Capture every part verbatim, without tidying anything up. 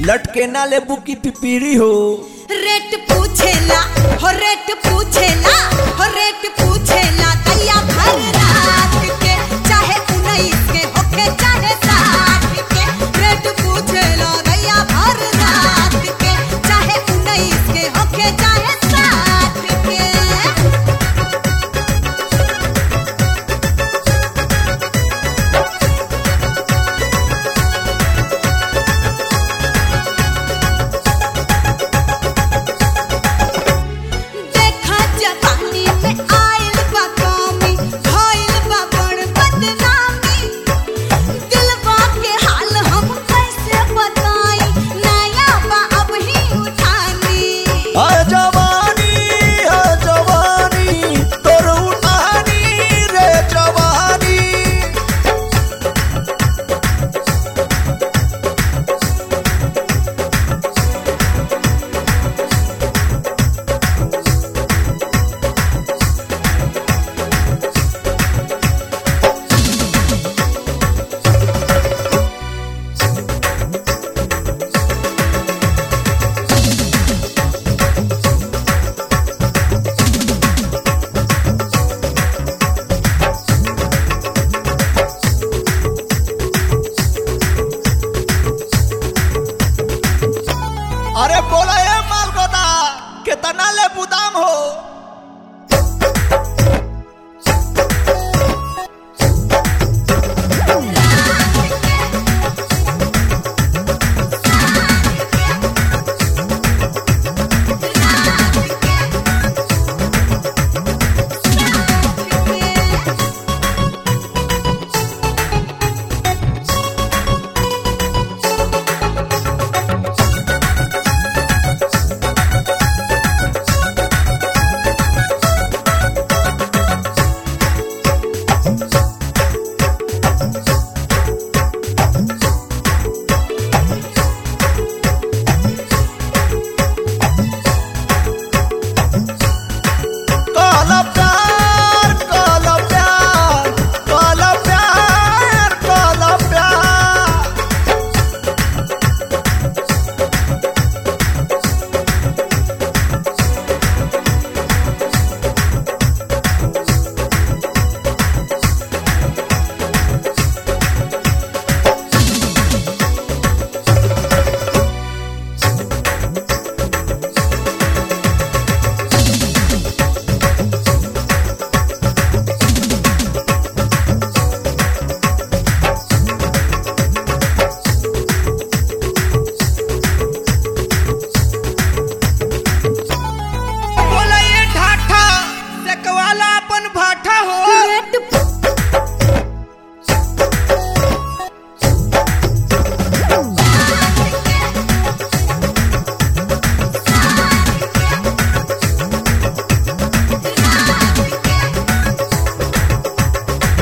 लटके ना ले बुकी पिपीरी हो। रेट पूछेला हो रेट पूछेला हो रेट पूछेला दैया भर रात के चाहे उन्नीस के होके चाहे साठ के। रेट पूछेला दैया भर रात के चाहे उन्नीस के होके चाहे साठ के। अरे बोला ये मालगोदा कितना ले बुदाम हो।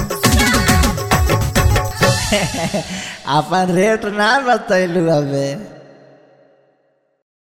अपन रेट ना बतैलू हमें।